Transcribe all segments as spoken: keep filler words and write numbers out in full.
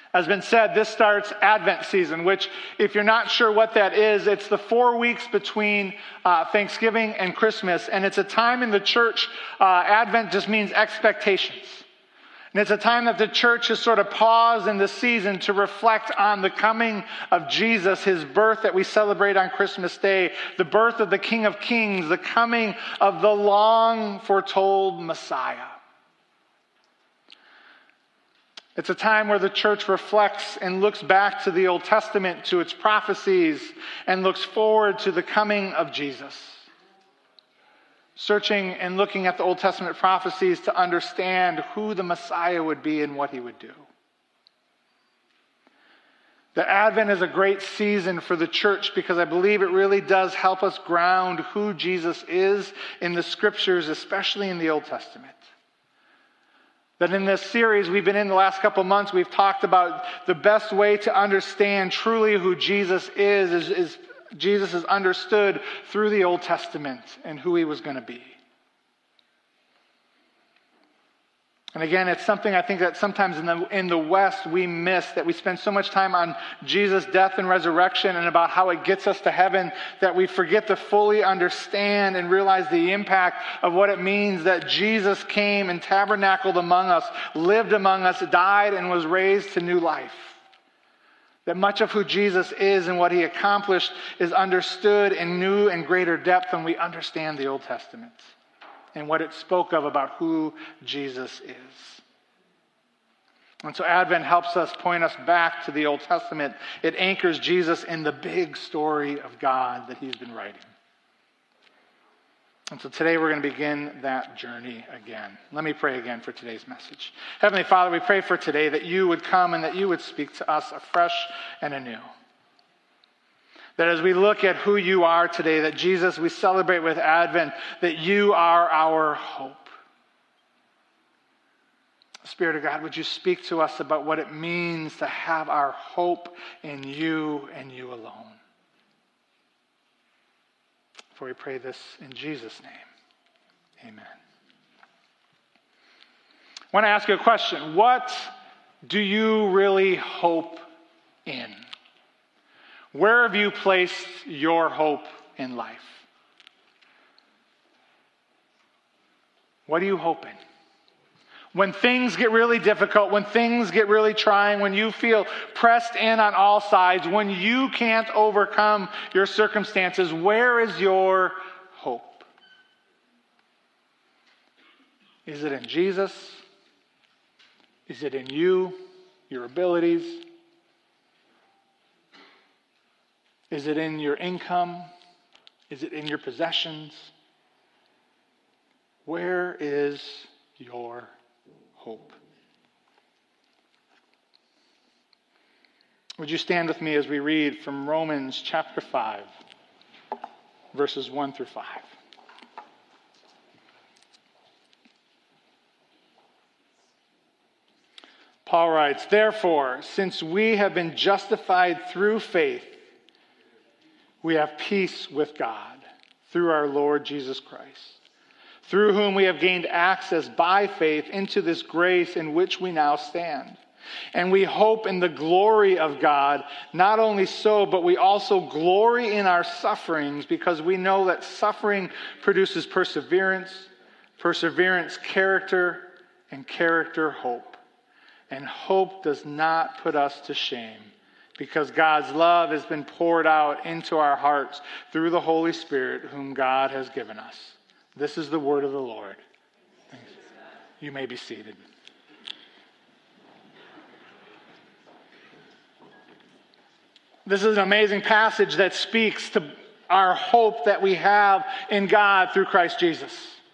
Has been said, this starts Advent season, which, if you're not sure what that is, it's the four weeks between uh, Thanksgiving and Christmas, and it's a time in the church. Uh, Advent just means expectations. And it's a time that the church has sort of paused in the season to reflect on the coming of Jesus, his birth that we celebrate on Christmas Day, the birth of the King of Kings, the coming of the long foretold Messiah. It's a time where the church reflects and looks back to the Old Testament, to its prophecies, and looks forward to the coming of Jesus. Searching and looking at the Old Testament prophecies to understand who the Messiah would be and what he would do. The Advent is a great season for the church because I believe it really does help us ground who Jesus is in the Scriptures, especially in the Old Testament. That in this series we've been in the last couple of months, we've talked about the best way to understand truly who Jesus is, is, is Jesus is understood through the Old Testament and who he was going to be. And again, it's something I think that sometimes in the, in the West we miss, that we spend so much time on Jesus' death and resurrection and about how it gets us to heaven that we forget to fully understand and realize the impact of what it means that Jesus came and tabernacled among us, lived among us, died, and was raised to new life. That much of who Jesus is and what he accomplished is understood in new and greater depth when we understand the Old Testament and what it spoke of about who Jesus is. And so Advent helps us point us back to the Old Testament. It anchors Jesus in the big story of God that he's been writing. And so today we're going to begin that journey again. Let me pray again for today's message. Heavenly Father, we pray for today that you would come and that you would speak to us afresh and anew. That as we look at who you are today, that Jesus, we celebrate with Advent, that you are our hope. Spirit of God, would you speak to us about what it means to have our hope in you and you alone? For we pray this in Jesus' name. Amen. I want to ask you a question. What do you really hope in? Where have you placed your hope in life? What are you hoping? When things get really difficult, when things get really trying, when you feel pressed in on all sides, when you can't overcome your circumstances, where is your hope? Is it in Jesus? Is it in you, your abilities? Is it in your income? Is it in your possessions? Where is your hope? Would you stand with me as we read from Romans chapter five, verses one through five? Paul writes, "Therefore, since we have been justified through faith, we have peace with God through our Lord Jesus Christ, through whom we have gained access by faith into this grace in which we now stand. And we hope in the glory of God. Not only so, but we also glory in our sufferings, because we know that suffering produces perseverance, perseverance, character, and character, hope. And hope does not put us to shame, because God's love has been poured out into our hearts through the Holy Spirit whom God has given us." This is the word of the Lord. Thanks. You may be seated. This is an amazing passage that speaks to our hope that we have in God through Christ Jesus.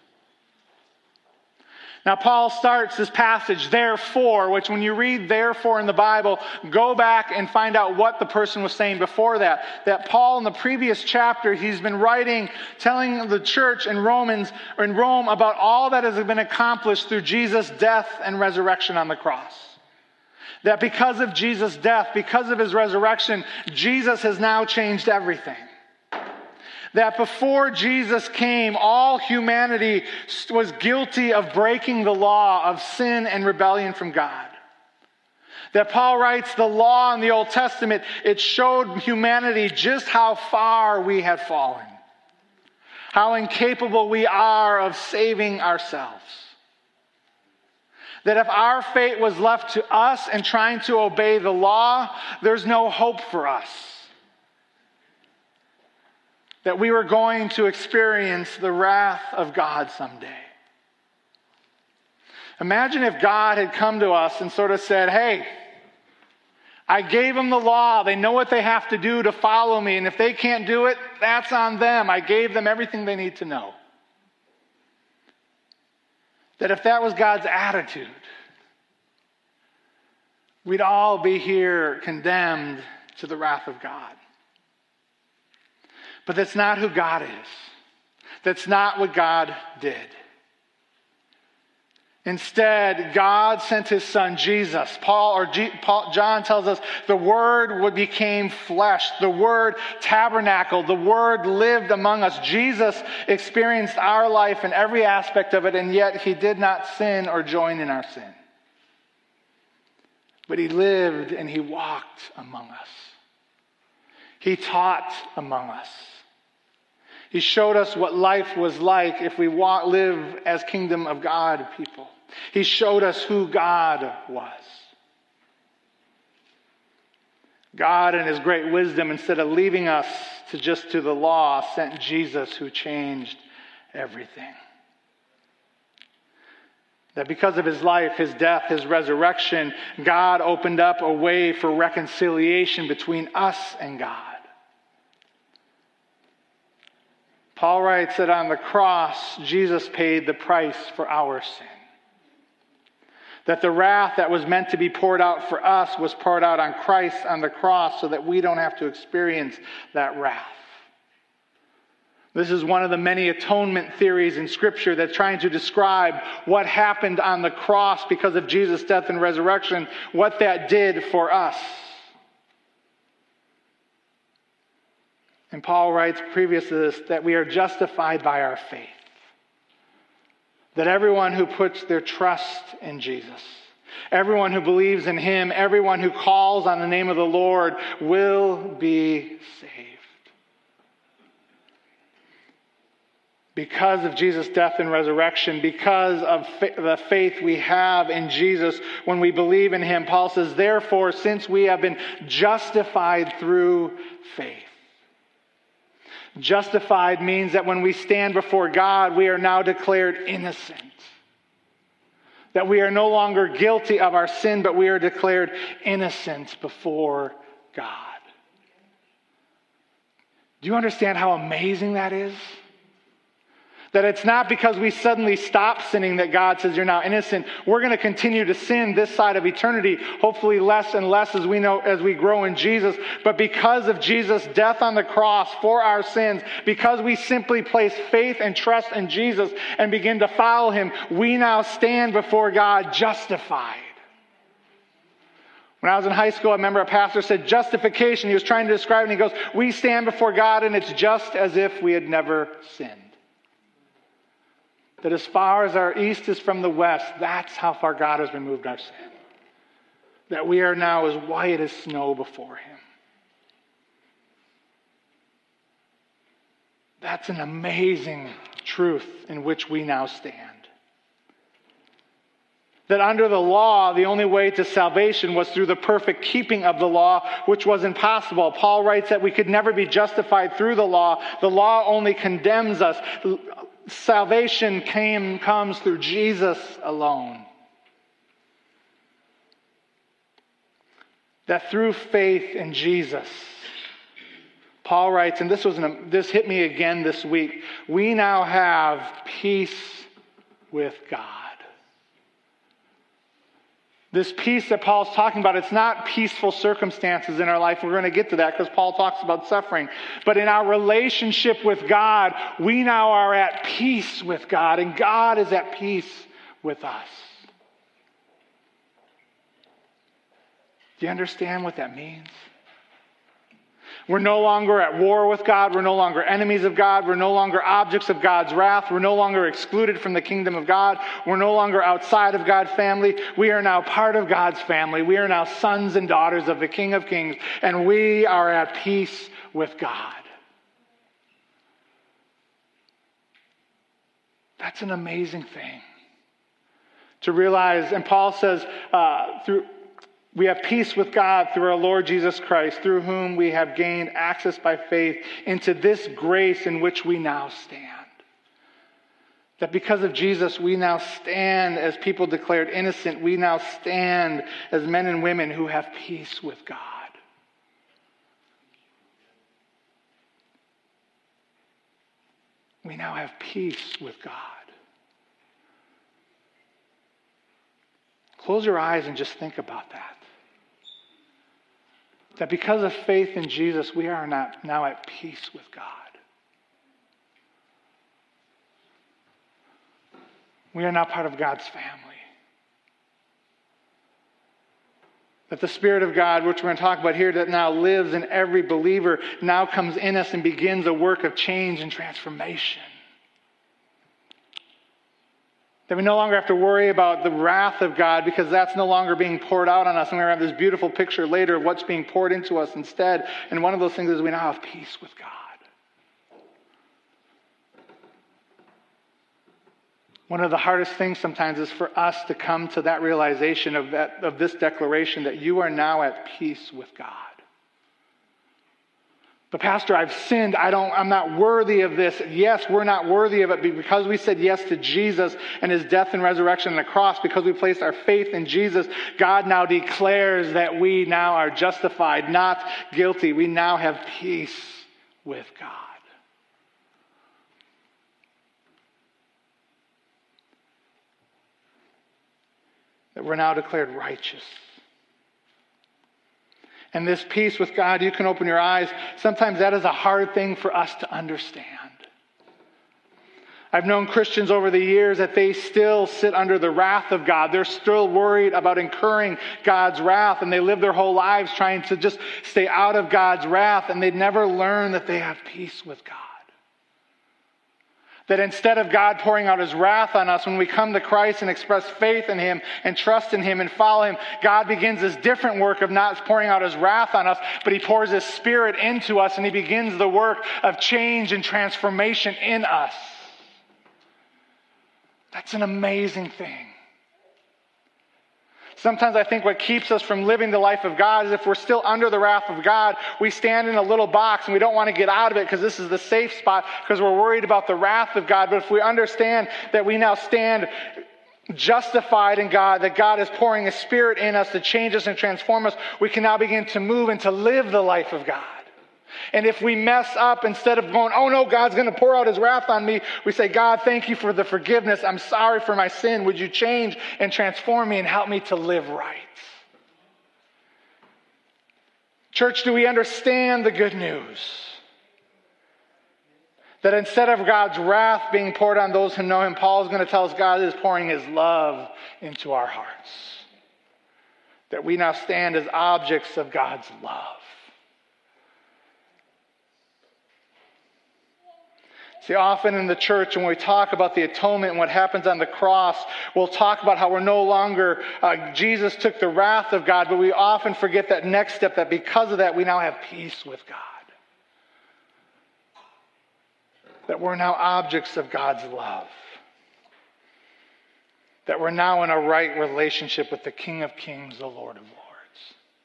Now, Paul starts this passage, therefore, which when you read therefore in the Bible, go back and find out what the person was saying before that. That Paul in the previous chapter, he's been writing, telling the church in Romans or in Rome about all that has been accomplished through Jesus' death and resurrection on the cross. That because of Jesus' death, because of his resurrection, Jesus has now changed everything. That before Jesus came, all humanity was guilty of breaking the law of sin and rebellion from God. That Paul writes, the law in the Old Testament, it showed humanity just how far we had fallen. How incapable we are of saving ourselves. That if our fate was left to us and trying to obey the law, there's no hope for us. That we were going to experience the wrath of God someday. Imagine if God had come to us and sort of said, hey, I gave them the law. They know what they have to do to follow me. And if they can't do it, that's on them. I gave them everything they need to know. That if that was God's attitude, we'd all be here condemned to the wrath of God. But that's not who God is. That's not what God did. Instead, God sent his son Jesus. Paul or G, Paul, John tells us the Word would became flesh. The Word tabernacled. The Word lived among us. Jesus experienced our life in every aspect of it, and yet he did not sin or join in our sin. But he lived and he walked among us. He taught among us. He showed us what life was like if we walk, live as kingdom of God people. He showed us who God was. God, in his great wisdom, instead of leaving us to just to the law, sent Jesus who changed everything. That because of his life, his death, his resurrection, God opened up a way for reconciliation between us and God. Paul writes that on the cross, Jesus paid the price for our sin. That the wrath that was meant to be poured out for us was poured out on Christ on the cross so that we don't have to experience that wrath. This is one of the many atonement theories in Scripture that's trying to describe what happened on the cross because of Jesus' death and resurrection, what that did for us. And Paul writes previous to this that we are justified by our faith. That everyone who puts their trust in Jesus, everyone who believes in him, everyone who calls on the name of the Lord will be saved. Because of Jesus' death and resurrection, because of the faith we have in Jesus when we believe in him, Paul says, therefore, since we have been justified through faith. Justified means that when we stand before God, we are now declared innocent. That we are no longer guilty of our sin, but we are declared innocent before God. Do you understand how amazing that is? That it's not because we suddenly stop sinning that God says you're now innocent. We're going to continue to sin this side of eternity, hopefully less and less as we know as we grow in Jesus. But because of Jesus' death on the cross for our sins, because we simply place faith and trust in Jesus and begin to follow him, we now stand before God justified. When I was in high school, I remember a pastor said justification. He was trying to describe it, and he goes, we stand before God and it's just as if we had never sinned. That as far as our east is from the west, that's how far God has removed our sin. That we are now as white as snow before him. That's an amazing truth in which we now stand. That under the law, the only way to salvation was through the perfect keeping of the law, which was impossible. Paul writes that we could never be justified through the law. The law only condemns us. Salvation came, comes through Jesus alone. That through faith in Jesus, Paul writes, and this was an, this hit me again this week, we now have peace with God. This peace that Paul's talking about, it's not peaceful circumstances in our life. We're going to get to that because Paul talks about suffering. But in our relationship with God, we now are at peace with God, and God is at peace with us. Do you understand what that means? We're no longer at war with God. We're no longer enemies of God. We're no longer objects of God's wrath. We're no longer excluded from the kingdom of God. We're no longer outside of God's family. We are now part of God's family. We are now sons and daughters of the King of Kings, and we are at peace with God. That's an amazing thing to realize. And Paul says, uh, through we have peace with God through our Lord Jesus Christ, through whom we have gained access by faith into this grace in which we now stand. That because of Jesus, we now stand as people declared innocent. We now stand as men and women who have peace with God. We now have peace with God. Close your eyes and just think about that. That because of faith in Jesus, we are not now at peace with God. We are now part of God's family. That the Spirit of God, which we're going to talk about here, that now lives in every believer, now comes in us and begins a work of change and transformation. That we no longer have to worry about the wrath of God, because that's no longer being poured out on us. And we're going to have this beautiful picture later of what's being poured into us instead. And one of those things is we now have peace with God. One of the hardest things sometimes is for us to come to that realization of that of this declaration that you are now at peace with God. But Pastor, I've sinned. I don't, I'm not worthy of this. Yes, we're not worthy of it because we said yes to Jesus and his death and resurrection on the cross, because we placed our faith in Jesus. God now declares that we now are justified, not guilty. We now have peace with God. That we're now declared righteous. And this peace with God, you can open your eyes. Sometimes that is a hard thing for us to understand. I've known Christians over the years that they still sit under the wrath of God. They're still worried about incurring God's wrath, and they live their whole lives trying to just stay out of God's wrath, and they never learn that they have peace with God. That instead of God pouring out his wrath on us, when we come to Christ and express faith in him and trust in him and follow him, God begins this different work of not pouring out his wrath on us, but he pours his Spirit into us, and he begins the work of change and transformation in us. That's an amazing thing. Sometimes I think what keeps us from living the life of God is if we're still under the wrath of God, we stand in a little box and we don't want to get out of it because this is the safe spot because we're worried about the wrath of God. But if we understand that we now stand justified in God, that God is pouring his Spirit in us to change us and transform us, we can now begin to move and to live the life of God. And if we mess up, instead of going, oh no, God's going to pour out his wrath on me, we say, God, thank you for the forgiveness. I'm sorry for my sin. Would you change and transform me and help me to live right? Church, do we understand the good news? That instead of God's wrath being poured on those who know him, Paul is going to tell us God is pouring his love into our hearts. That we now stand as objects of God's love. See, often in the church, when we talk about the atonement and what happens on the cross, we'll talk about how we're no longer, uh, Jesus took the wrath of God, but we often forget that next step, that because of that, we now have peace with God. That we're now objects of God's love. That we're now in a right relationship with the King of Kings, the Lord of Lords.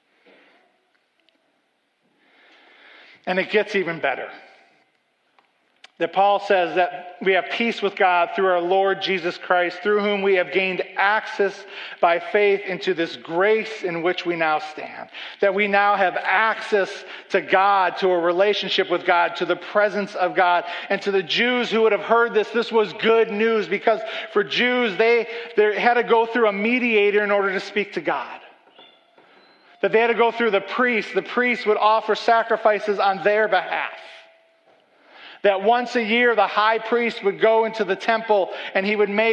And it gets even better. That Paul says that we have peace with God through our Lord Jesus Christ, through whom we have gained access by faith into this grace in which we now stand. That we now have access to God, to a relationship with God, to the presence of God. And to the Jews who would have heard this, this was good news, because for Jews, they, they had to go through a mediator in order to speak to God. That they had to go through the priest. The priest would offer sacrifices on their behalf. That once a year, the high priest would go into the temple and he would make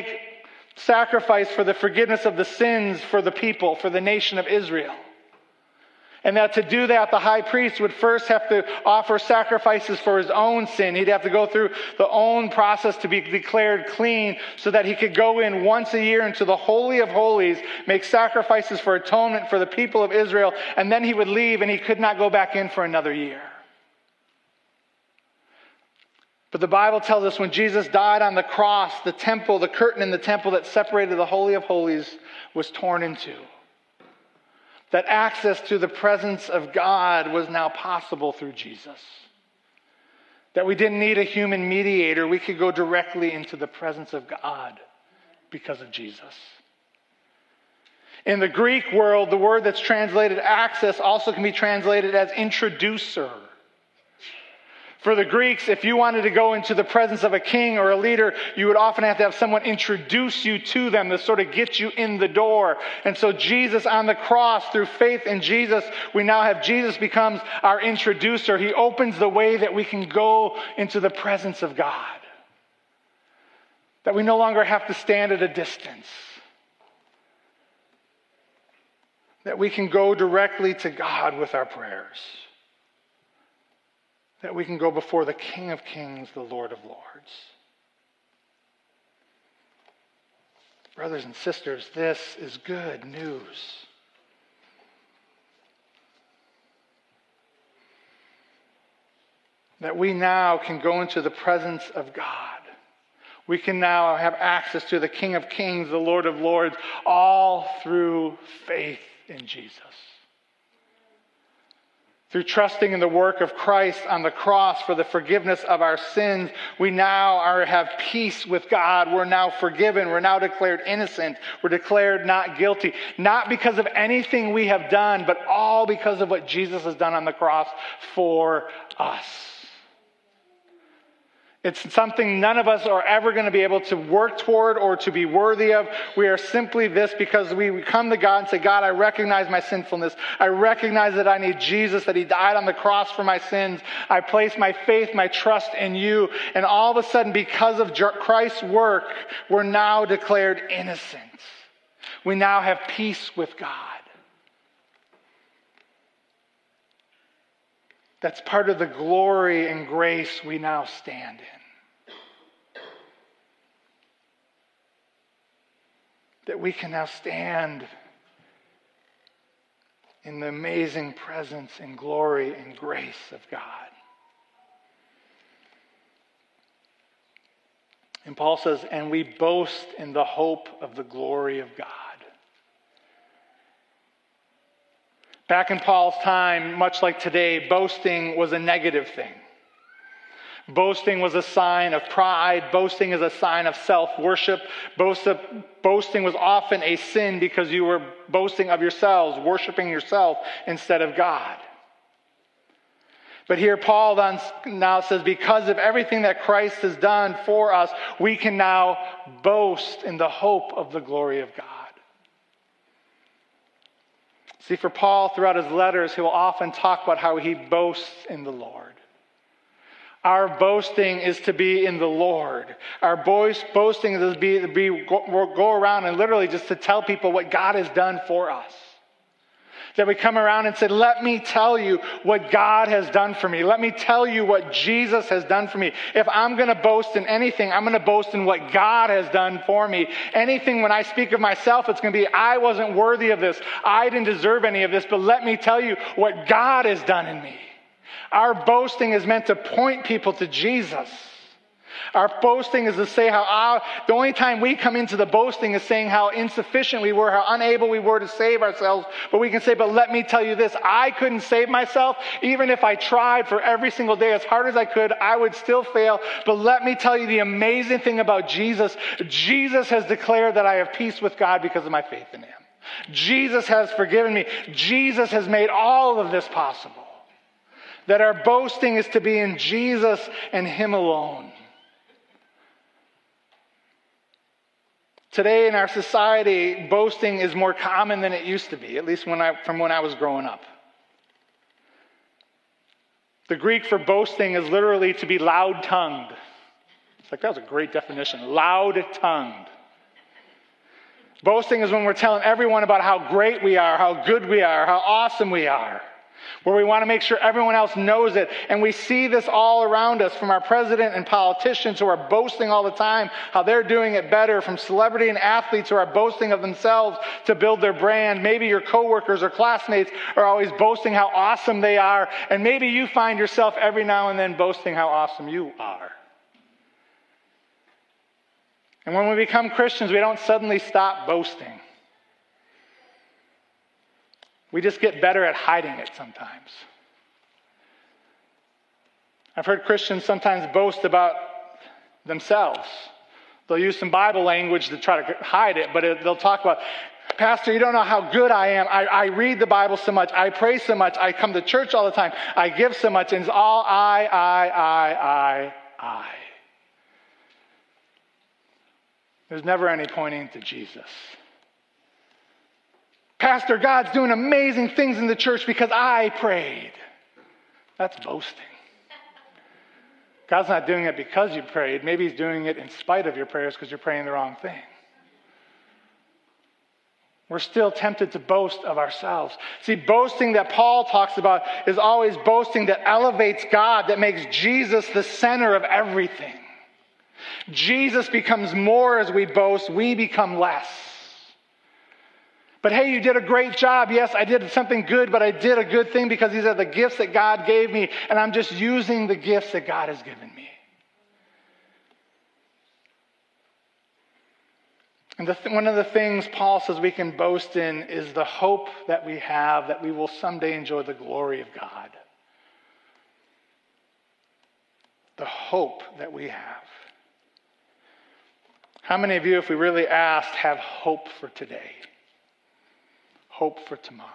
sacrifice for the forgiveness of the sins for the people, for the nation of Israel. And that to do that, the high priest would first have to offer sacrifices for his own sin. He'd have to go through the own process to be declared clean so that he could go in once a year into the Holy of Holies, make sacrifices for atonement for the people of Israel, and then he would leave and he could not go back in for another year. But the Bible tells us when Jesus died on the cross, the temple, the curtain in the temple that separated the Holy of Holies was torn in two. That access to the presence of God was now possible through Jesus. That we didn't need a human mediator. We could go directly into the presence of God because of Jesus. In the Greek world, the word that's translated access also can be translated as introducer. For the Greeks, if you wanted to go into the presence of a king or a leader, you would often have to have someone introduce you to them to sort of get you in the door. And so Jesus on the cross, through faith in Jesus, we now have Jesus becomes our introducer. He opens the way that we can go into the presence of God. That we no longer have to stand at a distance. That we can go directly to God with our prayers. That we can go before the King of Kings, the Lord of Lords. Brothers and sisters, this is good news. That we now can go into the presence of God. We can now have access to the King of Kings, the Lord of Lords, all through faith in Jesus. Through trusting in the work of Christ on the cross for the forgiveness of our sins, we now are, have peace with God. We're now forgiven. We're now declared innocent. We're declared not guilty. Not because of anything we have done, but all because of what Jesus has done on the cross for us. It's something none of us are ever going to be able to work toward or to be worthy of. We are simply this because we come to God and say, God, I recognize my sinfulness. I recognize that I need Jesus, that he died on the cross for my sins. I place my faith, my trust in you. And all of a sudden, because of Christ's work, we're now declared innocent. We now have peace with God. That's part of the glory and grace we now stand in. That we can now stand in the amazing presence and glory and grace of God. And Paul says, and we boast in the hope of the glory of God. Back in Paul's time, much like today, boasting was a negative thing. Boasting was a sign of pride. Boasting is a sign of self-worship. Boasting was often a sin because you were boasting of yourselves, worshiping yourself instead of God. But here Paul now says, because of everything that Christ has done for us, we can now boast in the hope of the glory of God. See, for Paul, throughout his letters, he will often talk about how he boasts in the Lord. Our boasting is to be in the Lord. Our boasting is to be, to be go, go around and literally just to tell people what God has done for us. That we come around and say, let me tell you what God has done for me. Let me tell you what Jesus has done for me. If I'm going to boast in anything, I'm going to boast in what God has done for me. Anything when I speak of myself, it's going to be, I wasn't worthy of this. I didn't deserve any of this. But let me tell you what God has done in me. Our boasting is meant to point people to Jesus. Our boasting is to say how our, the only time we come into the boasting is saying how insufficient we were, how unable we were to save ourselves. But we can say, but let me tell you this, I couldn't save myself. Even if I tried for every single day as hard as I could, I would still fail. But let me tell you the amazing thing about Jesus. Jesus has declared that I have peace with God because of my faith in him. Jesus has forgiven me. Jesus has made all of this possible. That our boasting is to be in Jesus and him alone. Today in our society, boasting is more common than it used to be, at least when I, from when I was growing up. The Greek for boasting is literally to be loud-tongued. It's like, that was a great definition. Loud-tongued. Boasting is when we're telling everyone about how great we are, how good we are, how awesome we are. where we want to make sure everyone else knows it. And we see this all around us, from our president and politicians who are boasting all the time how they're doing it better, from celebrity and athletes who are boasting of themselves to build their brand. Maybe your coworkers or classmates are always boasting how awesome they are, and maybe you find yourself every now and then boasting how awesome you are. And when we become Christians, we don't suddenly stop boasting. We just get better at hiding it sometimes. I've heard Christians sometimes boast about themselves. They'll use some Bible language to try to hide it, but it, they'll talk about, Pastor, you don't know how good I am. I, I read the Bible so much. I pray so much. I come to church all the time. I give so much. And it's all I, I, I, I, I. There's never any pointing to Jesus. Pastor, God's doing amazing things in the church because I prayed. That's boasting. God's not doing it because you prayed. Maybe he's doing it in spite of your prayers because you're praying the wrong thing. We're still tempted to boast of ourselves. See, boasting that Paul talks about is always boasting that elevates God, that makes Jesus the center of everything. Jesus becomes more as we boast. We become less. But hey, you did a great job. Yes, I did something good, but I did a good thing because these are the gifts that God gave me, and I'm just using the gifts that God has given me. And the th- one of the things Paul says we can boast in is the hope that we have that we will someday enjoy the glory of God. The hope that we have. How many of you, if we really asked, have hope for today? Hope for tomorrow.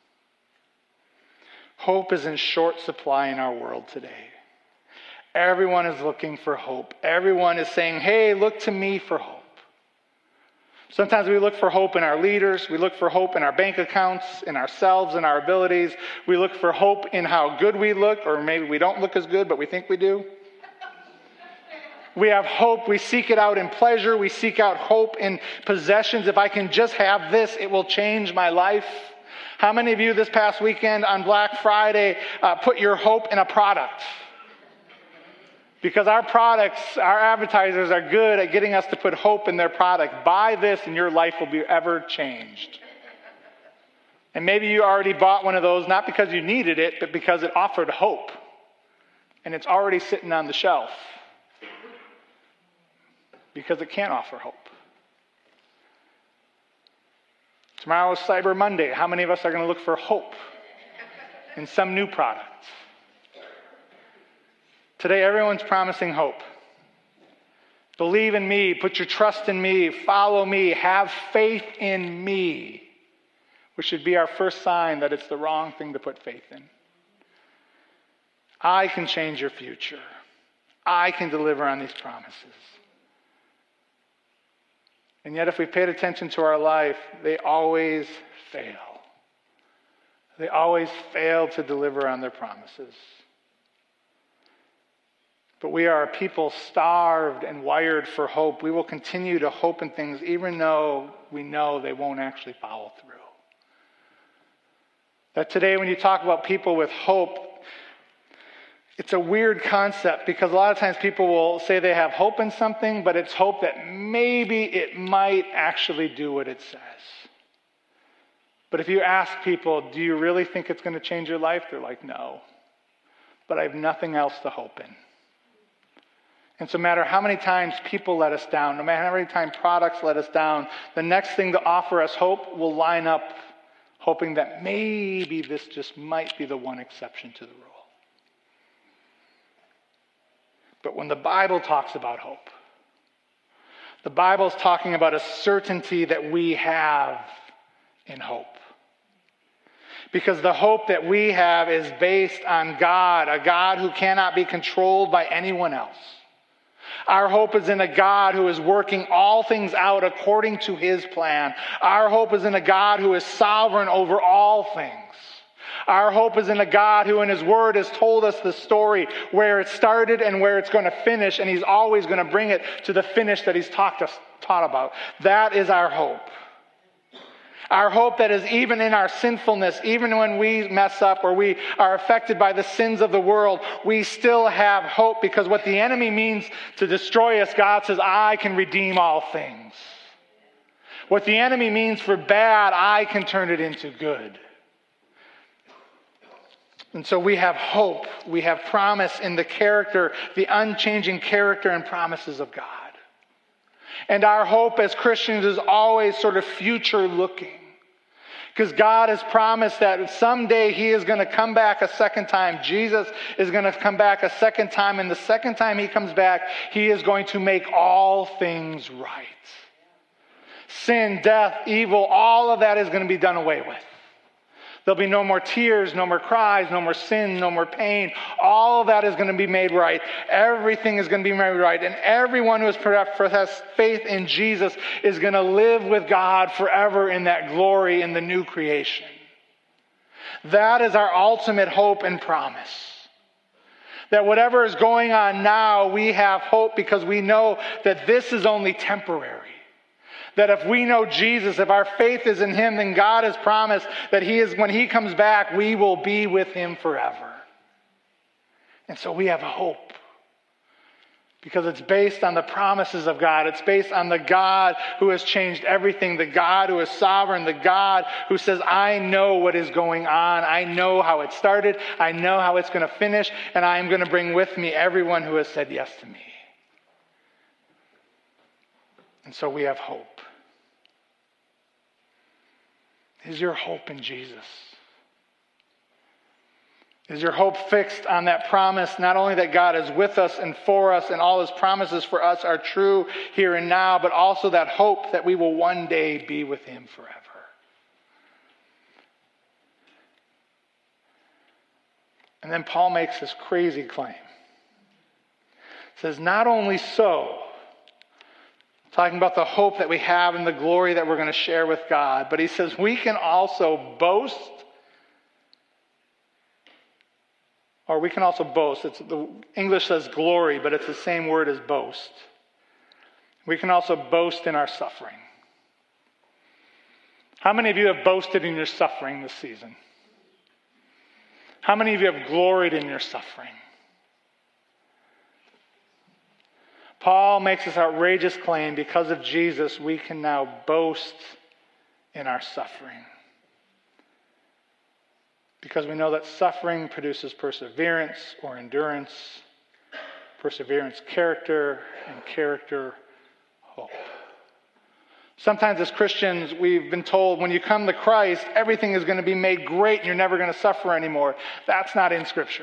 Hope is in short supply in our world today. Everyone is looking for hope. Everyone is saying, hey, look to me for hope. Sometimes we look for hope in our leaders. We look for hope in our bank accounts, in ourselves, in our abilities. We look for hope in how good we look, or maybe we don't look as good, but we think we do. We have hope. We seek it out in pleasure. We seek out hope in possessions. If I can just have this, it will change my life. How many of you this past weekend on Black Friday uh, put your hope in a product? Because our products, our advertisers are good at getting us to put hope in their product. Buy this and your life will be ever changed. And maybe you already bought one of those, not because you needed it, but because it offered hope. And it's already sitting on the shelf. Because it can't offer hope. Tomorrow is Cyber Monday. How many of us are going to look for hope in some new product? Today, everyone's promising hope. Believe in me. Put your trust in me. Follow me. Have faith in me. Which should be our first sign that it's the wrong thing to put faith in. I can change your future. I can deliver on these promises. And yet, if we paid attention to our life, they always fail. They always fail to deliver on their promises. But we are a people starved and wired for hope. We will continue to hope in things even though we know they won't actually follow through. That today, when you talk about people with hope, it's a weird concept because a lot of times people will say they have hope in something, but it's hope that maybe it might actually do what it says. But if you ask people, do you really think it's going to change your life? They're like, no. But I have nothing else to hope in. And so no matter how many times people let us down, no matter how many times products let us down, the next thing to offer us hope will line up, hoping that maybe this just might be the one exception to the rule. But when the Bible talks about hope, the Bible's talking about a certainty that we have in hope. Because the hope that we have is based on God, a God who cannot be controlled by anyone else. Our hope is in a God who is working all things out according to his plan. Our hope is in a God who is sovereign over all things. Our hope is in a God who in his word has told us the story, where it started and where it's going to finish, and he's always going to bring it to the finish that he's talked us, taught about. That is our hope. Our hope that is even in our sinfulness, even when we mess up or we are affected by the sins of the world, we still have hope, because what the enemy means to destroy us, God says, I can redeem all things. What the enemy means for bad, I can turn it into good. And so we have hope. We have promise in the character, the unchanging character and promises of God. And our hope as Christians is always sort of future looking. Because God has promised that someday he is going to come back a second time. Jesus is going to come back a second time. And the second time he comes back, he is going to make all things right. Sin, death, evil, all of that is going to be done away with. There'll be no more tears, no more cries, no more sin, no more pain. All of that is going to be made right. Everything is going to be made right. And everyone who has professed faith in Jesus is going to live with God forever in that glory in the new creation. That is our ultimate hope and promise. That whatever is going on now, we have hope because we know that this is only temporary. That if we know Jesus, if our faith is in him, then God has promised that he is, when he comes back, we will be with him forever. And so we have hope. Because it's based on the promises of God. It's based on the God who has changed everything. The God who is sovereign. The God who says, I know what is going on. I know how it started. I know how it's going to finish. And I am going to bring with me everyone who has said yes to me. And so we have hope. Is your hope in Jesus? Is your hope fixed on that promise, not only that God is with us and for us and all his promises for us are true here and now, but also that hope that we will one day be with him forever? And then Paul makes this crazy claim. He says, not only so, talking about the hope that we have and the glory that we're going to share with God. But he says we can also boast, or we can also boast. It's, the English says glory, but it's the same word as boast. We can also boast in our suffering. How many of you have boasted in your suffering this season? How many of you have gloried in your suffering? Paul makes this outrageous claim. Because of Jesus, we can now boast in our suffering. Because we know that suffering produces perseverance or endurance, perseverance, character, and character, hope. Sometimes as Christians, we've been told when you come to Christ, everything is going to be made great and you're never going to suffer anymore. That's not in Scripture.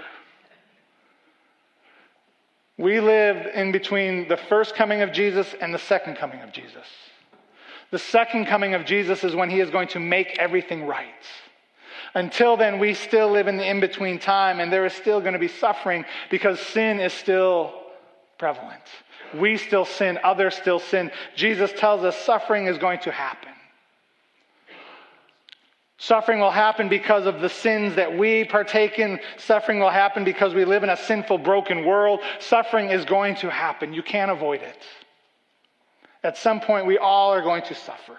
We live in between the first coming of Jesus and the second coming of Jesus. The second coming of Jesus is when he is going to make everything right. Until then, we still live in the in-between time, and there is still going to be suffering because sin is still prevalent. We still sin, others still sin. Jesus tells us suffering is going to happen. Suffering will happen because of the sins that we partake in. Suffering will happen because we live in a sinful, broken world. Suffering is going to happen. You can't avoid it. At some point, we all are going to suffer.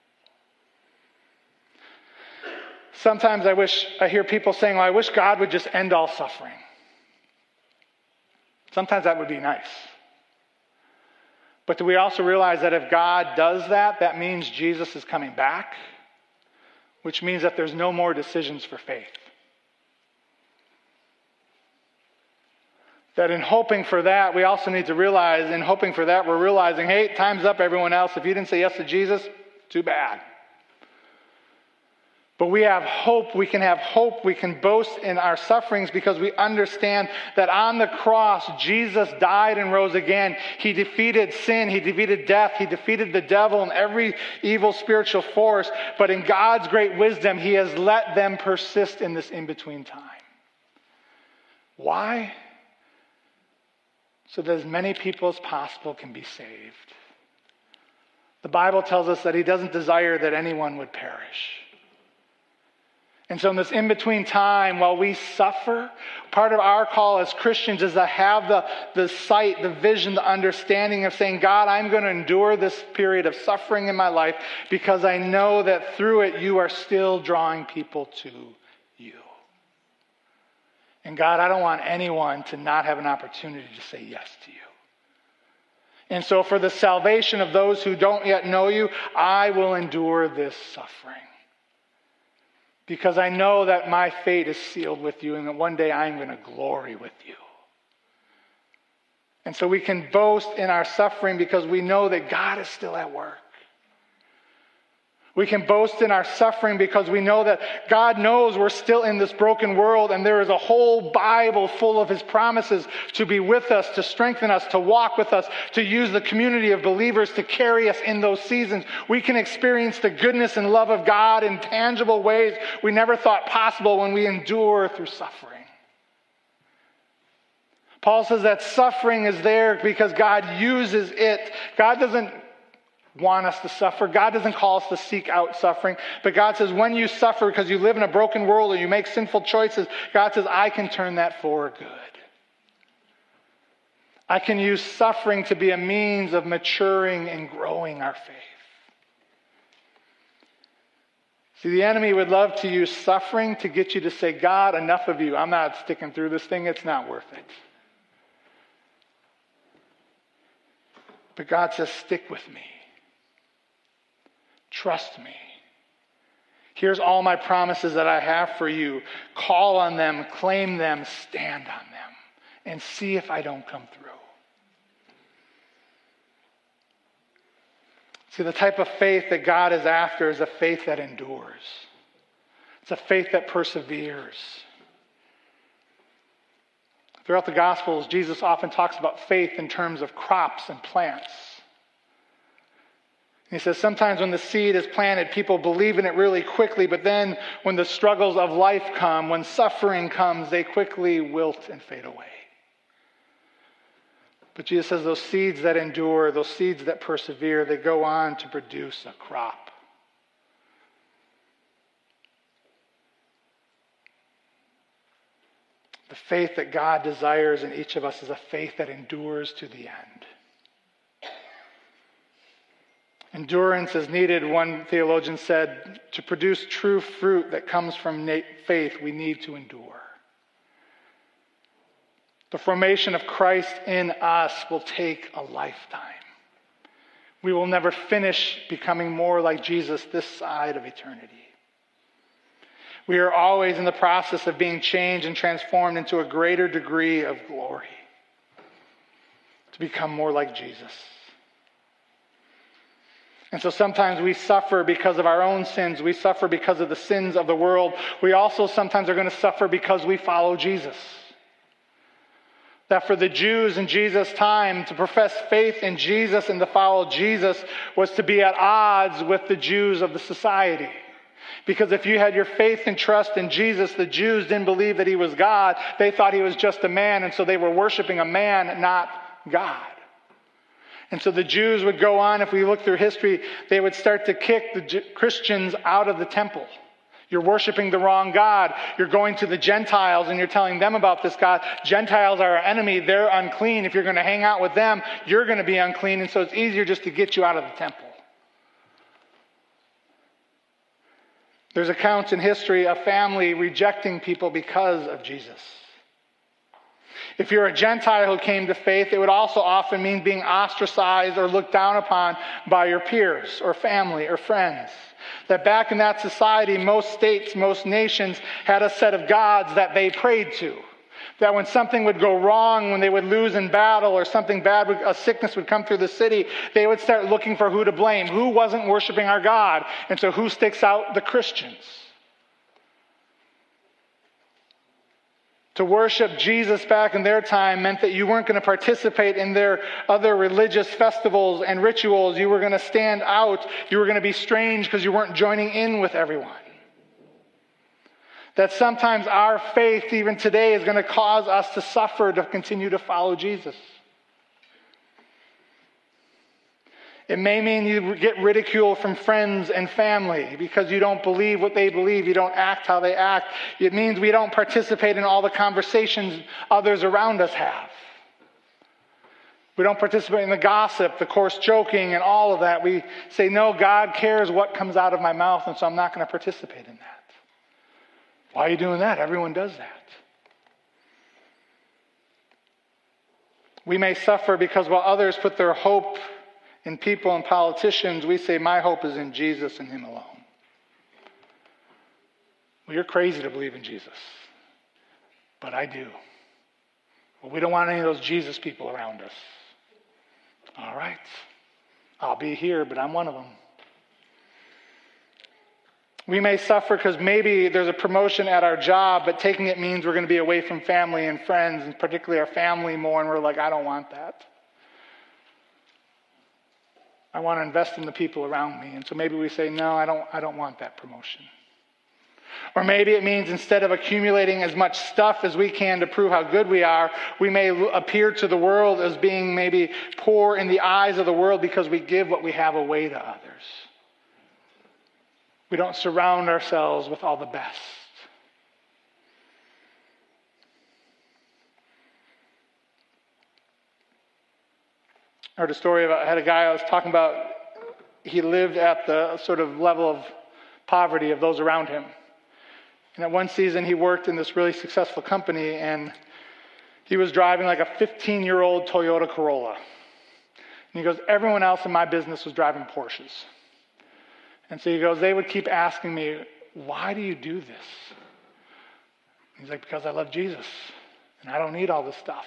Sometimes I wish, I hear people saying, well, I wish God would just end all suffering. Sometimes that would be nice. But do we also realize that if God does that, that means Jesus is coming back? Which means that there's no more decisions for faith. That in hoping for that, we also need to realize, in hoping for that, we're realizing, hey, time's up, everyone else. If you didn't say yes to Jesus, too bad. But we have hope. We can have hope. We can boast in our sufferings because we understand that on the cross, Jesus died and rose again. He defeated sin. He defeated death. He defeated the devil and every evil spiritual force. But in God's great wisdom, he has let them persist in this in-between time. Why? So that as many people as possible can be saved. The Bible tells us that he doesn't desire that anyone would perish. And so in this in-between time, while we suffer, part of our call as Christians is to have the, the sight, the vision, the understanding of saying, God, I'm going to endure this period of suffering in my life because I know that through it you are still drawing people to you. And God, I don't want anyone to not have an opportunity to say yes to you. And so for the salvation of those who don't yet know you, I will endure this suffering. Because I know that my fate is sealed with you and that one day I'm going to glory with you. And so we can boast in our suffering because we know that God is still at work. We can boast in our suffering because we know that God knows we're still in this broken world and there is a whole Bible full of his promises to be with us, to strengthen us, to walk with us, to use the community of believers to carry us in those seasons. We can experience the goodness and love of God in tangible ways we never thought possible when we endure through suffering. Paul says that suffering is there because God uses it. God doesn't want us to suffer. God doesn't call us to seek out suffering. But God says when you suffer because you live in a broken world or you make sinful choices, God says, I can turn that for good. I can use suffering to be a means of maturing and growing our faith. See, the enemy would love to use suffering to get you to say, God, enough of you. I'm not sticking through this thing. It's not worth it. But God says, stick with me. Trust me. Here's all my promises that I have for you. Call on them, claim them, stand on them, and see if I don't come through. See, the type of faith that God is after is a faith that endures. It's a faith that perseveres. Throughout the Gospels, Jesus often talks about faith in terms of crops and plants. He says sometimes when the seed is planted, people believe in it really quickly, but then when the struggles of life come, when suffering comes, they quickly wilt and fade away. But Jesus says those seeds that endure, those seeds that persevere, they go on to produce a crop. The faith that God desires in each of us is a faith that endures to the end. Endurance is needed, one theologian said, to produce true fruit that comes from faith, we need to endure. The formation of Christ in us will take a lifetime. We will never finish becoming more like Jesus this side of eternity. We are always in the process of being changed and transformed into a greater degree of glory, to become more like Jesus. And so sometimes we suffer because of our own sins. We suffer because of the sins of the world. We also sometimes are going to suffer because we follow Jesus. That for the Jews in Jesus' time, to profess faith in Jesus and to follow Jesus was to be at odds with the Jews of the society. Because if you had your faith and trust in Jesus, the Jews didn't believe that he was God. They thought he was just a man, and so they were worshiping a man, not God. And so the Jews would go on, if we look through history, they would start to kick the Christians out of the temple. You're worshiping the wrong God. You're going to the Gentiles and you're telling them about this God. Gentiles are our enemy. They're unclean. If you're going to hang out with them, you're going to be unclean. And so it's easier just to get you out of the temple. There's accounts in history of family rejecting people because of Jesus. If you're a Gentile who came to faith, it would also often mean being ostracized or looked down upon by your peers or family or friends. That back in that society, most states, most nations had a set of gods that they prayed to. That when something would go wrong, when they would lose in battle or something bad, would, a sickness would come through the city, they would start looking for who to blame. Who wasn't worshiping our God? And so who sticks out? The Christians. To worship Jesus back in their time meant that you weren't going to participate in their other religious festivals and rituals. You were going to stand out. You were going to be strange because you weren't joining in with everyone. That sometimes our faith, even today, is going to cause us to suffer to continue to follow Jesus. It may mean you get ridiculed from friends and family because you don't believe what they believe. You don't act how they act. It means we don't participate in all the conversations others around us have. We don't participate in the gossip, the coarse joking, and all of that. We say, no, God cares what comes out of my mouth, and so I'm not going to participate in that. Why are you doing that? Everyone does that. We may suffer because while others put their hope in people and politicians, we say, my hope is in Jesus and him alone. Well, you're crazy to believe in Jesus, but I do. Well, we don't want any of those Jesus people around us. All right, I'll be here, but I'm one of them. We may suffer because maybe there's a promotion at our job, but taking it means we're going to be away from family and friends, and particularly our family more, and we're like, I don't want that. I want to invest in the people around me. And so maybe we say, no, I don't, I don't want that promotion. Or maybe it means instead of accumulating as much stuff as we can to prove how good we are, we may appear to the world as being maybe poor in the eyes of the world because we give what we have away to others. We don't surround ourselves with all the best. I heard a story about, I had a guy I was talking about, he lived at the sort of level of poverty of those around him. And at one season, he worked in this really successful company, and he was driving like a fifteen-year-old Toyota Corolla. And he goes, everyone else in my business was driving Porsches. And so he goes, they would keep asking me, why do you do this? He's like, because I love Jesus, and I don't need all this stuff.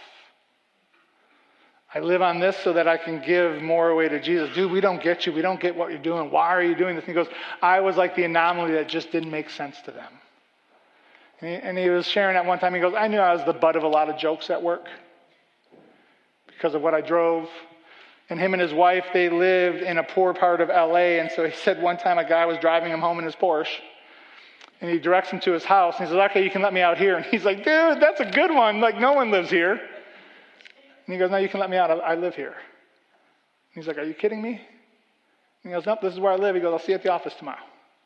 I live on this so that I can give more away to Jesus. Dude, we don't get you. We don't get what you're doing. Why are you doing this? And he goes, I was like the anomaly that just didn't make sense to them. And he, and he was sharing at one time, he goes, I knew I was the butt of a lot of jokes at work because of what I drove. And him and his wife, they lived in a poor part of L A. And so he said one time a guy was driving him home in his Porsche. And he directs him to his house. And he says, okay, you can let me out here. And he's like, dude, that's a good one. Like, no one lives here. And he goes, no, you can let me out. I, I live here. And he's like, are you kidding me? And he goes, nope, this is where I live. He goes, I'll see you at the office tomorrow.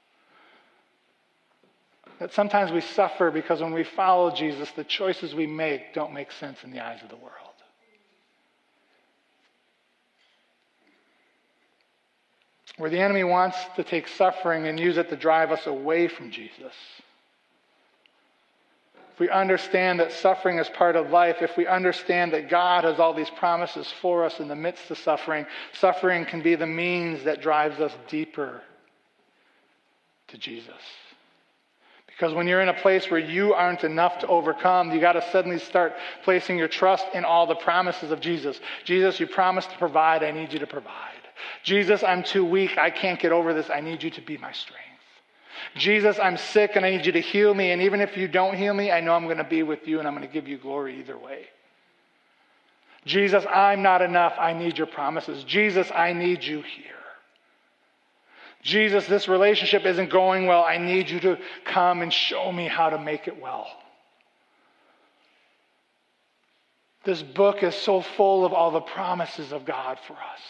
That sometimes we suffer because when we follow Jesus, the choices we make don't make sense in the eyes of the world. Where the enemy wants to take suffering and use it to drive us away from Jesus. If we understand that suffering is part of life, if we understand that God has all these promises for us in the midst of suffering, suffering can be the means that drives us deeper to Jesus. Because when you're in a place where you aren't enough to overcome, you got to suddenly start placing your trust in all the promises of Jesus. Jesus, you promised to provide. I need you to provide. Jesus, I'm too weak. I can't get over this. I need you to be my strength. Jesus, I'm sick and I need you to heal me. And even if you don't heal me, I know I'm going to be with you and I'm going to give you glory either way. Jesus, I'm not enough. I need your promises. Jesus, I need you here. Jesus, this relationship isn't going well. I need you to come and show me how to make it well. This book is so full of all the promises of God for us.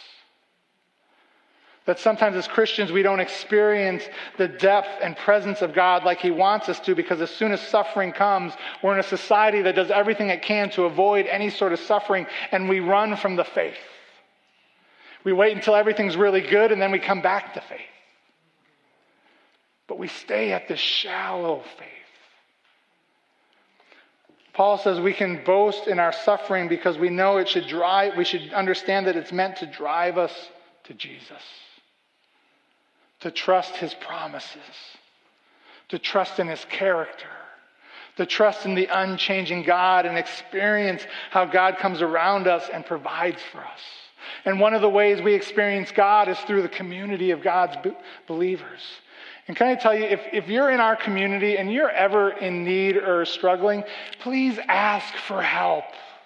That sometimes as Christians, we don't experience the depth and presence of God like he wants us to, because as soon as suffering comes, we're in a society that does everything it can to avoid any sort of suffering, and we run from the faith. We wait until everything's really good, and then we come back to faith. But we stay at this shallow faith. Paul says we can boast in our suffering because we know it should drive, we should understand that it's meant to drive us to Jesus. To trust his promises, to trust in his character, to trust in the unchanging God and experience how God comes around us and provides for us. And one of the ways we experience God is through the community of God's believers. And can I tell you, if, if you're in our community and you're ever in need or struggling, please ask for help.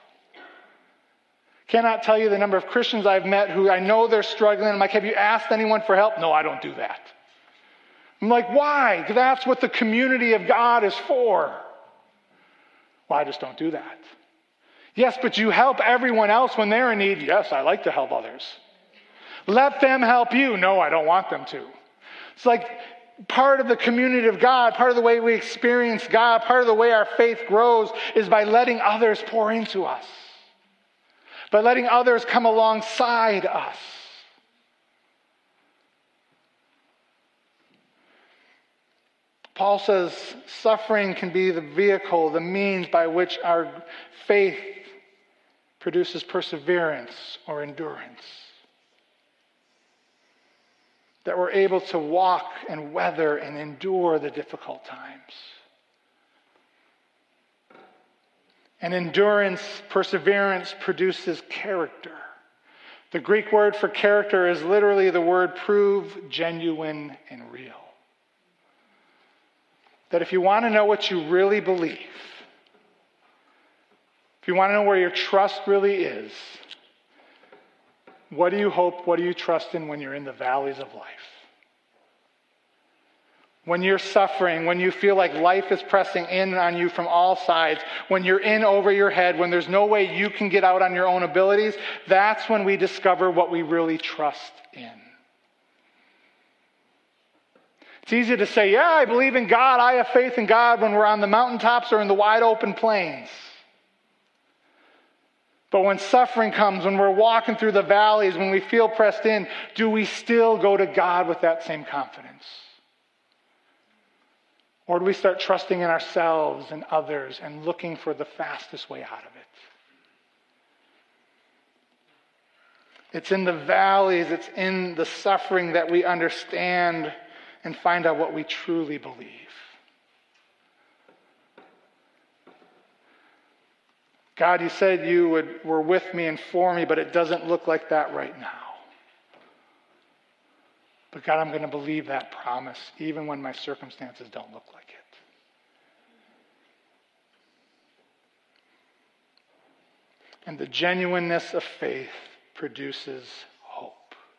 Cannot tell you the number of Christians I've met who I know they're struggling. I'm like, have you asked anyone for help? No, I don't do that. I'm like, why? Because that's what the community of God is for. Well, I just don't do that. Yes, but you help everyone else when they're in need. Yes, I like to help others. Let them help you. No, I don't want them to. It's like part of the community of God, part of the way we experience God, part of the way our faith grows is by letting others pour into us, by letting others come alongside us. Paul says suffering can be the vehicle, the means by which our faith produces perseverance or endurance. That we're able to walk and weather and endure the difficult times. And endurance, perseverance produces character. The Greek word for character is literally the word prove, genuine, and real. That if you want to know what you really believe, if you want to know where your trust really is, what do you hope, what do you trust in when you're in the valleys of life? When you're suffering, when you feel like life is pressing in on you from all sides, when you're in over your head, when there's no way you can get out on your own abilities, that's when we discover what we really trust in. It's easy to say, yeah, I believe in God, I have faith in God when we're on the mountaintops or in the wide open plains. But when suffering comes, when we're walking through the valleys, when we feel pressed in, do we still go to God with that same confidence? Or do we start trusting in ourselves and others and looking for the fastest way out of it? It's in the valleys, it's in the suffering that we understand and find out what we truly believe. God, you said you would, were with me and for me, but it doesn't look like that right now. But God, I'm going to believe that promise even when my circumstances don't look like it. And the genuineness of faith produces hope.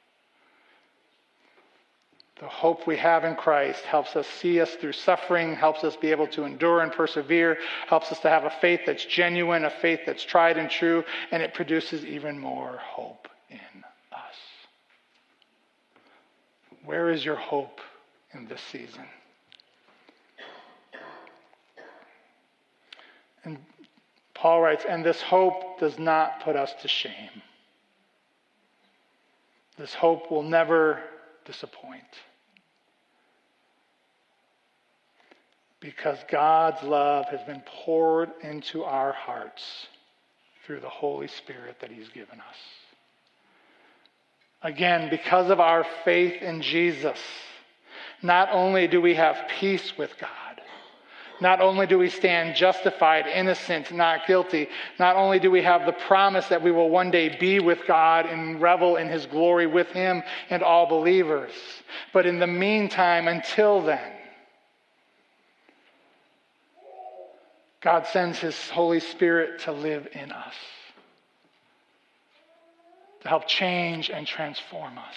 The hope we have in Christ helps us see us through suffering, helps us be able to endure and persevere, helps us to have a faith that's genuine, a faith that's tried and true, and it produces even more hope in us. Where is your hope in this season? And Paul writes, and this hope does not put us to shame. This hope will never disappoint. Because God's love has been poured into our hearts through the Holy Spirit that He's given us. Again, because of our faith in Jesus, not only do we have peace with God, not only do we stand justified, innocent, not guilty, not only do we have the promise that we will one day be with God and revel in His glory with Him and all believers, but in the meantime, until then, God sends His Holy Spirit to live in us, to help change and transform us.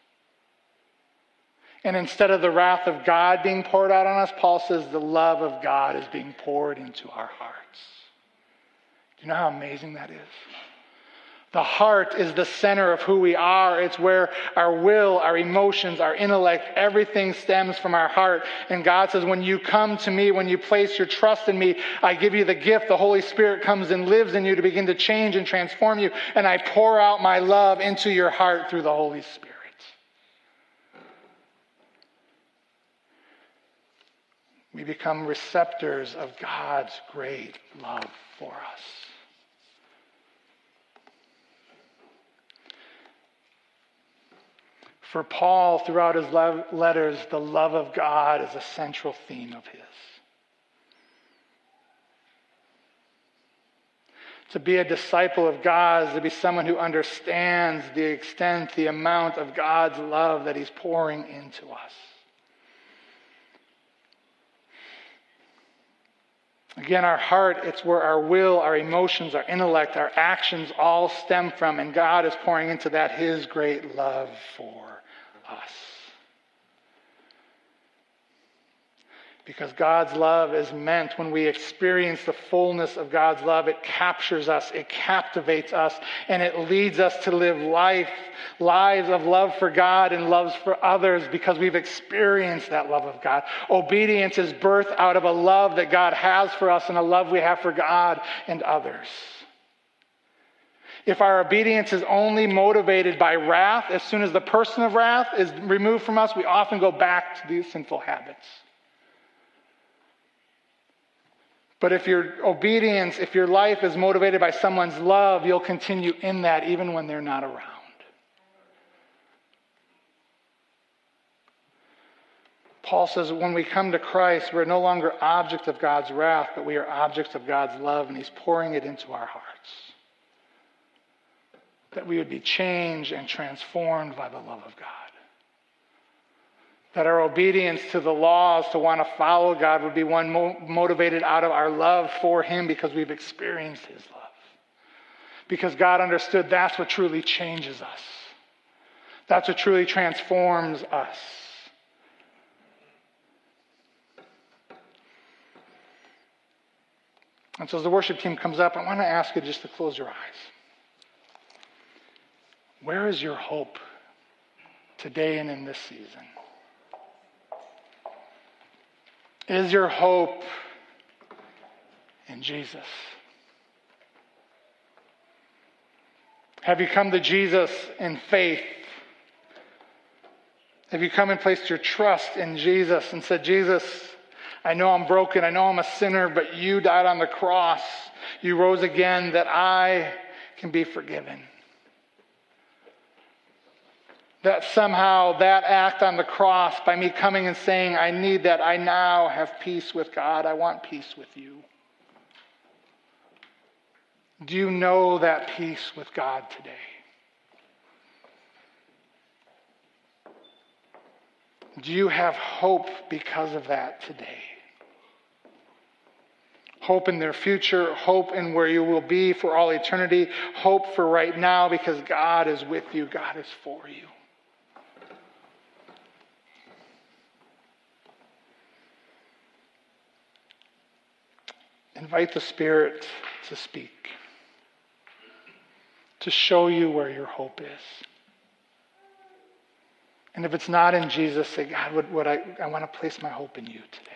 And instead of the wrath of God being poured out on us, Paul says the love of God is being poured into our hearts. Do you know how amazing that is? The heart is the center of who we are. It's where our will, our emotions, our intellect, everything stems from our heart. And God says, when you come to me, when you place your trust in me, I give you the gift. The Holy Spirit comes and lives in you to begin to change and transform you. And I pour out my love into your heart through the Holy Spirit. We become receptors of God's great love for us. For Paul, throughout his letters, the love of God is a central theme of his. To be a disciple of God is to be someone who understands the extent, the amount of God's love that He's pouring into us. Again, our heart, it's where our will, our emotions, our intellect, our actions all stem from, and God is pouring into that His great love for us. Because God's love is meant, when we experience the fullness of God's love, it captures us, it captivates us, and it leads us to live life, lives of love for God and loves for others because we've experienced that love of God. Obedience is birthed out of a love that God has for us and a love we have for God and others. If our obedience is only motivated by wrath, as soon as the person of wrath is removed from us, we often go back to these sinful habits. But if your obedience, if your life is motivated by someone's love, you'll continue in that even when they're not around. Paul says when we come to Christ, we're no longer objects of God's wrath, but we are objects of God's love, and he's pouring it into our hearts. That we would be changed and transformed by the love of God. That our obedience to the laws, to want to follow God, would be one mo- motivated out of our love for him because we've experienced his love. Because God understood that's what truly changes us. That's what truly transforms us. And so as the worship team comes up, I want to ask you just to close your eyes. Where is your hope today and in this season? Is your hope in Jesus? Have you come to Jesus in faith? Have you come and placed your trust in Jesus and said, Jesus, I know I'm broken, I know I'm a sinner, but you died on the cross. You rose again that I can be forgiven. That somehow that act on the cross, by me coming and saying, I need that, I now have peace with God. I want peace with you. Do you know that peace with God today? Do you have hope because of that today? Hope in their future, hope in where you will be for all eternity, hope for right now because God is with you, God is for you. Invite the Spirit to speak, to show you where your hope is. And if it's not in Jesus, say, God, what, what I, I want to place my hope in you today.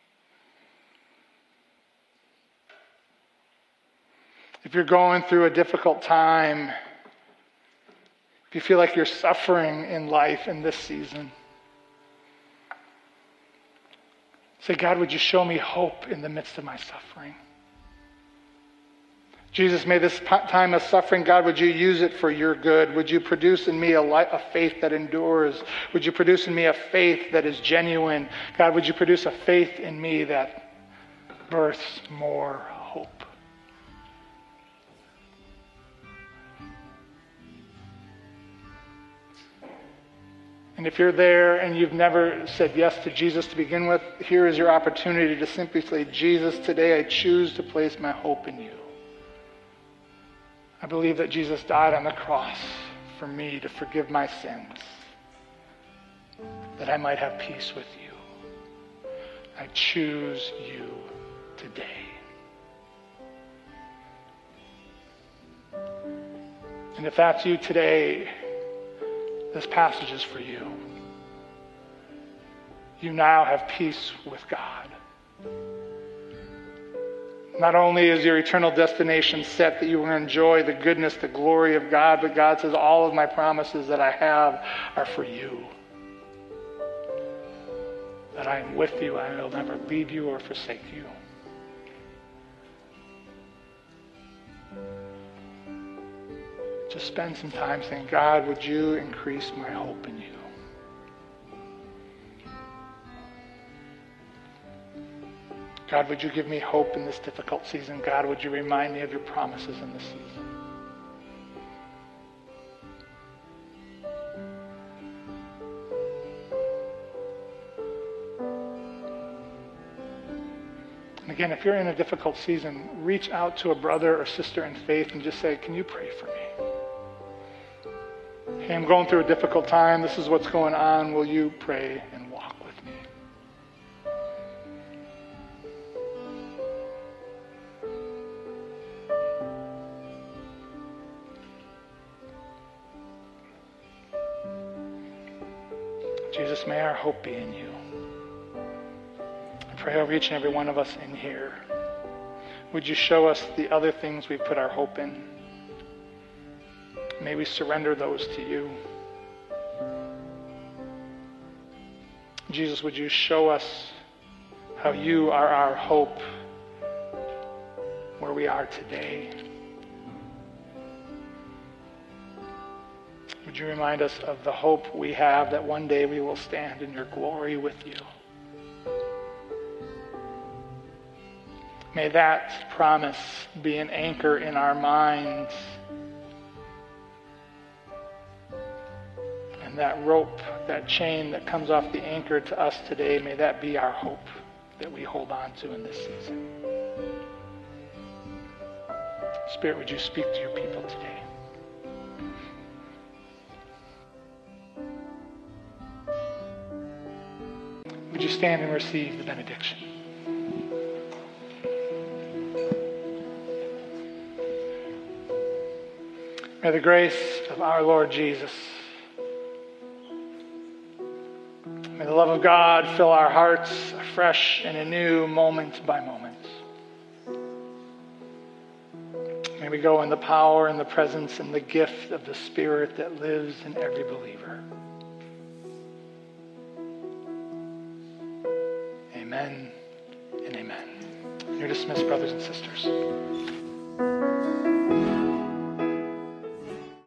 If you're going through a difficult time, if you feel like you're suffering in life in this season, say, God, would you show me hope in the midst of my suffering? Jesus, may this time of suffering, God, would you use it for your good? Would you produce in me a, life, a faith that endures? Would you produce in me a faith that is genuine? God, would you produce a faith in me that births more hope? And if you're there and you've never said yes to Jesus to begin with, here is your opportunity to simply say, Jesus, today I choose to place my hope in you. I believe that Jesus died on the cross for me to forgive my sins, that I might have peace with you. I choose you today. And if that's you today, this passage is for you. You now have peace with God. Not only is your eternal destination set that you will enjoy the goodness, the glory of God, but God says all of my promises that I have are for you. That I am with you, I will never leave you or forsake you. Just spend some time saying, God, would you increase my hope in you? God, would you give me hope in this difficult season? God, would you remind me of your promises in this season? And again, if you're in a difficult season, reach out to a brother or sister in faith and just say, can you pray for me? Hey, I'm going through a difficult time. This is what's going on. Will you pray and walk with me? Jesus, may our hope be in you. I pray over each and every one of us in here. Would you show us the other things we put our hope in? May we surrender those to you. Jesus, would you show us how you are our hope where we are today? Would you remind us of the hope we have that one day we will stand in your glory with you? May that promise be an anchor in our minds. And that rope, that chain that comes off the anchor to us today, may that be our hope that we hold on to in this season. Spirit, would you speak to your people today? Would you stand and receive the benediction? May the grace of our Lord Jesus, may the love of God fill our hearts afresh and anew, moment by moment. May we go in the power and the presence and the gift of the Spirit that lives in every believer. Amen and amen. You're dismissed, brothers and sisters.